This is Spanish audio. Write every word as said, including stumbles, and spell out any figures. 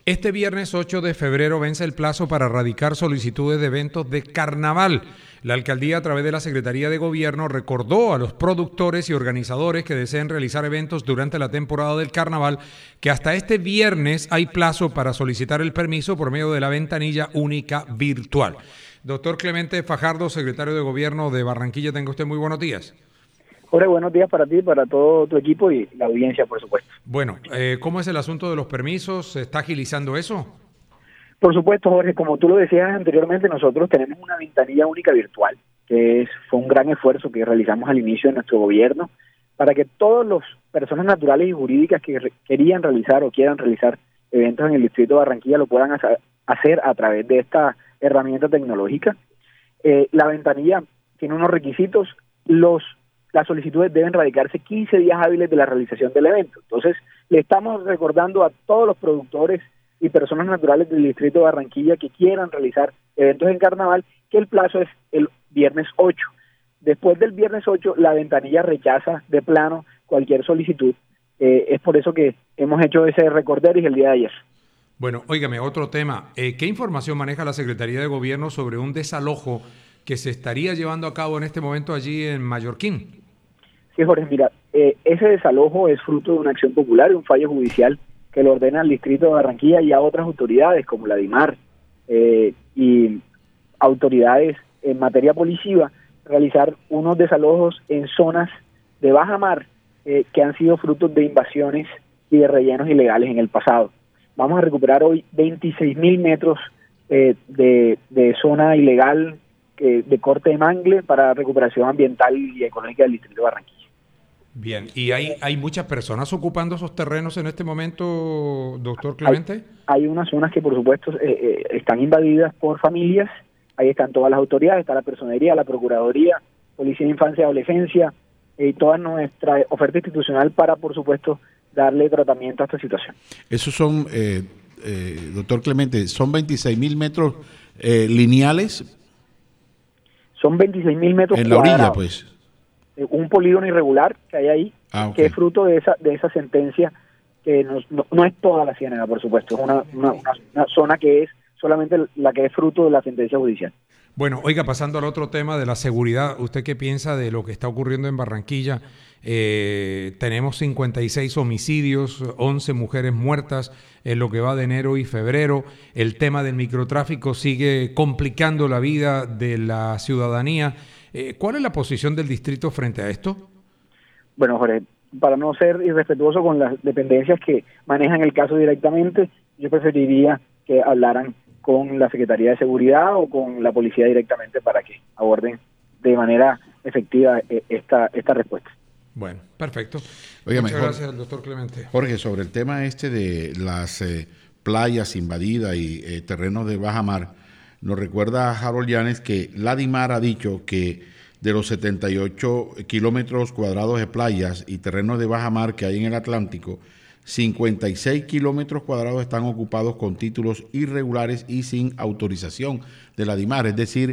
Este viernes ocho de febrero vence el plazo para radicar solicitudes de eventos de carnaval. La alcaldía, a través de la Secretaría de Gobierno, recordó a los productores y organizadores que deseen realizar eventos durante la temporada del carnaval que hasta este viernes hay plazo para solicitar el permiso por medio de la ventanilla única virtual. Doctor Clemente Fajardo, secretario de Gobierno de Barranquilla, tenga usted muy buenos días. Jorge, buenos días para ti, para todo tu equipo y la audiencia, por supuesto. Bueno, eh, ¿cómo es el asunto de los permisos? ¿Se está agilizando eso? Por supuesto, Jorge, como tú lo decías anteriormente, nosotros tenemos una ventanilla única virtual, que es, fue un gran esfuerzo que realizamos al inicio de nuestro gobierno, para que todas las personas naturales y jurídicas que re querían realizar o quieran realizar eventos en el distrito de Barranquilla lo puedan hacer a través de esta herramienta tecnológica. Eh, la ventanilla tiene unos requisitos, los las solicitudes deben radicarse quince días hábiles de la realización del evento. Entonces, le estamos recordando a todos los productores y personas naturales del distrito de Barranquilla que quieran realizar eventos en carnaval, que el plazo es el viernes ocho. Después del viernes ocho, la ventanilla rechaza de plano cualquier solicitud. Eh, es por eso que hemos hecho ese recorderis el día de ayer. Bueno, óigame, otro tema. Eh, ¿Qué información maneja la Secretaría de Gobierno sobre un desalojo que se estaría llevando a cabo en este momento allí en Mallorquín? Sí, Jorge, mira, eh, ese desalojo es fruto de una acción popular y un fallo judicial que lo ordena al distrito de Barranquilla y a otras autoridades como la DIMAR eh, y autoridades en materia policiva realizar unos desalojos en zonas de baja mar eh, que han sido frutos de invasiones y de rellenos ilegales en el pasado. Vamos a recuperar hoy veintiséis mil metros eh, de, de zona ilegal eh, de corte de mangle para recuperación ambiental y económica del distrito de Barranquilla. Bien, ¿y hay, hay muchas personas ocupando esos terrenos en este momento, doctor Clemente? Hay, hay unas zonas que por supuesto eh, eh, están invadidas por familias, ahí están todas las autoridades, está la Personería, la Procuraduría, Policía de Infancia y Adolescencia, y eh, toda nuestra oferta institucional para por supuesto darle tratamiento a esta situación. Esos son, eh, eh, doctor Clemente, ¿son veintiséis mil metros eh, lineales? Son veintiséis mil metros en la cuadrados. orilla, pues. Un polígono irregular que hay ahí, ah, okay. que es fruto de esa de esa sentencia, que no, no, no es toda la Ciénaga, por supuesto, es una, una, una, una zona que es solamente la que es fruto de la sentencia judicial. Bueno, oiga, pasando al otro tema de la seguridad, ¿usted qué piensa de lo que está ocurriendo en Barranquilla? Eh, tenemos cincuenta y seis homicidios, once mujeres muertas en lo que va de enero y febrero. El tema del microtráfico sigue complicando la vida de la ciudadanía. Eh, ¿Cuál es la posición del distrito frente a esto? Bueno, Jorge, para no ser irrespetuoso con las dependencias que manejan el caso directamente, yo preferiría que hablaran con la Secretaría de Seguridad o con la policía directamente para que aborden de manera efectiva esta, esta respuesta. Bueno, perfecto. Oiga, Muchas mejor, gracias, doctor Clemente. Jorge, sobre el tema este de las eh, playas invadidas y eh, terrenos de baja mar, nos recuerda a Harold Llanes que la DIMAR ha dicho que de los setenta y ocho kilómetros cuadrados de playas y terrenos de baja mar que hay en el Atlántico, cincuenta y seis kilómetros cuadrados están ocupados con títulos irregulares y sin autorización de la DIMAR, es decir,